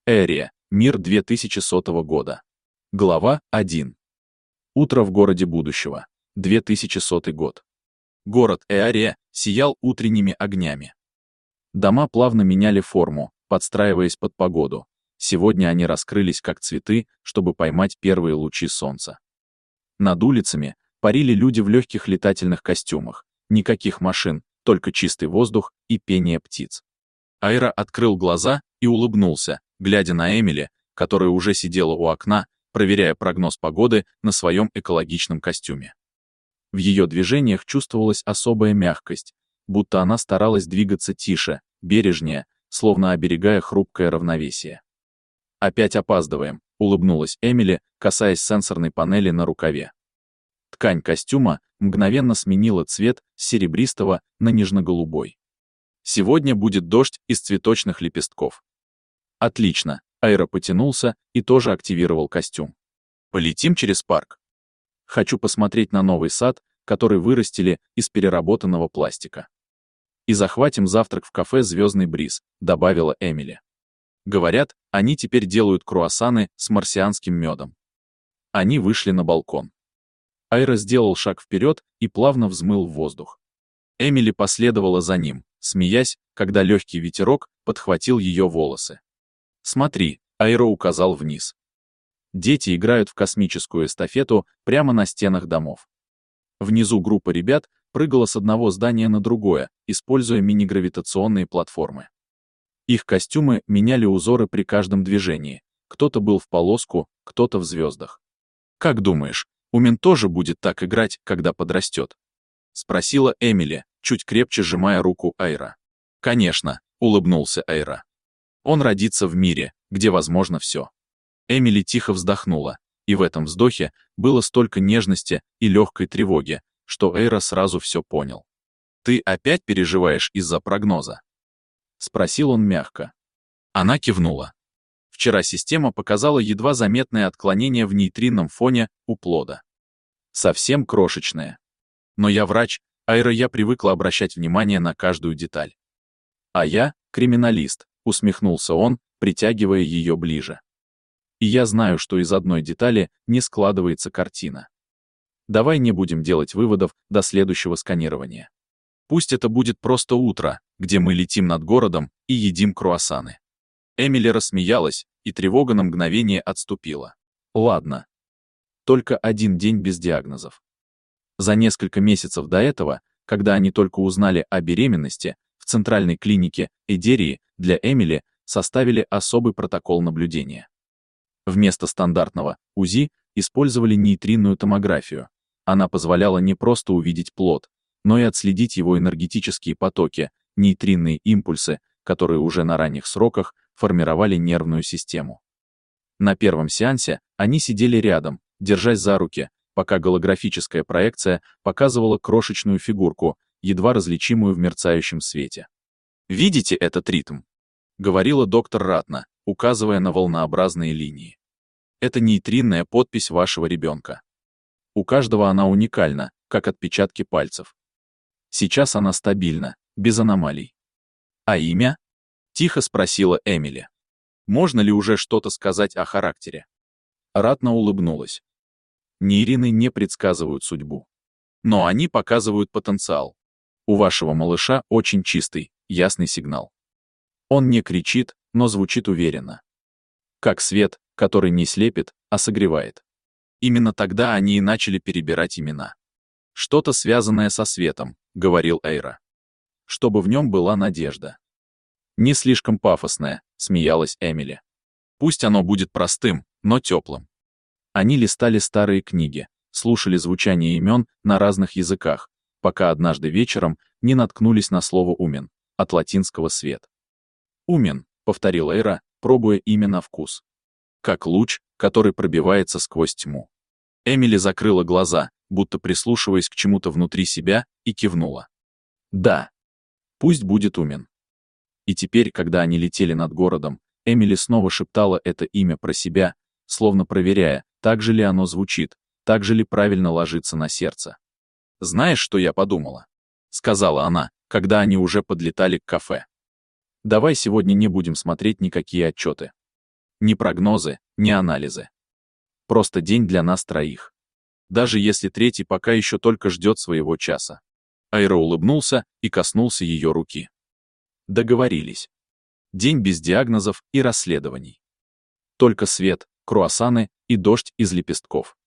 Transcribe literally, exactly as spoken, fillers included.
Эрия. Мир две тысячи сотого года. Глава один. Утро в городе будущего. две тысячи сотый год. Город Эария сиял утренними огнями. Дома плавно меняли форму, подстраиваясь под погоду. Сегодня они раскрылись как цветы, чтобы поймать первые лучи солнца. Над улицами парили люди в легких летательных костюмах. Никаких машин, только чистый воздух и пение птиц. Айра открыл глаза и улыбнулся, глядя на Эмили, которая уже сидела у окна, проверяя прогноз погоды на своем экологичном костюме. В ее движениях чувствовалась особая мягкость, будто она старалась двигаться тише, бережнее, словно оберегая хрупкое равновесие. «Опять опаздываем», — улыбнулась Эмили, касаясь сенсорной панели на рукаве. Ткань костюма мгновенно сменила цвет с серебристого на нежно-голубой. «Сегодня будет дождь из цветочных лепестков». «Отлично», — Айра потянулся и тоже активировал костюм. «Полетим через парк. Хочу посмотреть на новый сад, который вырастили из переработанного пластика. И захватим завтрак в кафе «Звездный бриз», — добавила Эмили. Говорят, они теперь делают круассаны с марсианским медом. Они вышли на балкон. Айра сделал шаг вперед и плавно взмыл в воздух. Эмили последовала за ним, смеясь, когда легкий ветерок подхватил ее волосы. «Смотри», — Айра указал вниз. Дети играют в космическую эстафету прямо на стенах домов. Внизу группа ребят прыгала с одного здания на другое, используя мини-гравитационные платформы. Их костюмы меняли узоры при каждом движении. Кто-то был в полоску, кто-то в звездах. «Как думаешь, Умен тоже будет так играть, когда подрастет?» — спросила Эмили, чуть крепче сжимая руку Айра. «Конечно», — улыбнулся Айра. «Он родится в мире, где возможно все». Эмили тихо вздохнула, и в этом вздохе было столько нежности и легкой тревоги, что Айра сразу все понял. «Ты опять переживаешь из-за прогноза?» — спросил он мягко. Она кивнула. Вчера система показала едва заметное отклонение в нейтринном фоне у плода. Совсем крошечное. Но я врач, Айра, я привыкла обращать внимание на каждую деталь. А я — криминалист, усмехнулся он, притягивая ее ближе. И я знаю, что из одной детали не складывается картина. Давай не будем делать выводов до следующего сканирования. Пусть это будет просто утро, где мы летим над городом и едим круассаны. Эмили рассмеялась, и тревога на мгновение отступила. Ладно. Только один день без диагнозов. За несколько месяцев до этого, когда они только узнали о беременности, в центральной клинике Эдерии для Эмили составили особый протокол наблюдения. Вместо стандартного УЗИ использовали нейтринную томографию. Она позволяла не просто увидеть плод, но и отследить его энергетические потоки, нейтринные импульсы, которые уже на ранних сроках формировали нервную систему. На первом сеансе они сидели рядом, держась за руки, пока голографическая проекция показывала крошечную фигурку, едва различимую в мерцающем свете. «Видите этот ритм?» — говорила доктор Ратна, указывая на волнообразные линии. «Это нейтринная подпись вашего ребенка. У каждого она уникальна, как отпечатки пальцев. Сейчас она стабильна, без аномалий. А имя?» — тихо спросила Эмили. «Можно ли уже что-то сказать о характере?» Ратна улыбнулась. Нейрины не предсказывают судьбу. Но они показывают потенциал. У вашего малыша очень чистый, ясный сигнал. Он не кричит, но звучит уверенно. Как свет, который не слепит, а согревает. Именно тогда они и начали перебирать имена. «Что-то связанное со светом», — говорил Айра. «Чтобы в нем была надежда». «Не слишком пафосное», — смеялась Эмили. «Пусть оно будет простым, но теплым». Они листали старые книги, слушали звучание имен на разных языках, пока однажды вечером не наткнулись на слово «умен», от латинского «свет». «Умен», — повторил Эйра, пробуя имя на вкус. Как луч, который пробивается сквозь тьму. Эмили закрыла глаза, будто прислушиваясь к чему-то внутри себя, и кивнула. «Да. Пусть будет умен». И теперь, когда они летели над городом, Эмили снова шептала это имя про себя, словно проверяя, так же ли оно звучит, так же ли правильно ложится на сердце. «Знаешь, что я подумала?» — сказала она, когда они уже подлетали к кафе. «Давай сегодня не будем смотреть никакие отчеты. ни прогнозы, ни анализы. Просто день для нас троих. Даже если третий пока еще только ждет своего часа. Айра улыбнулся и коснулся ее руки. Договорились. День без диагнозов и расследований. Только свет, круассаны и дождь из лепестков.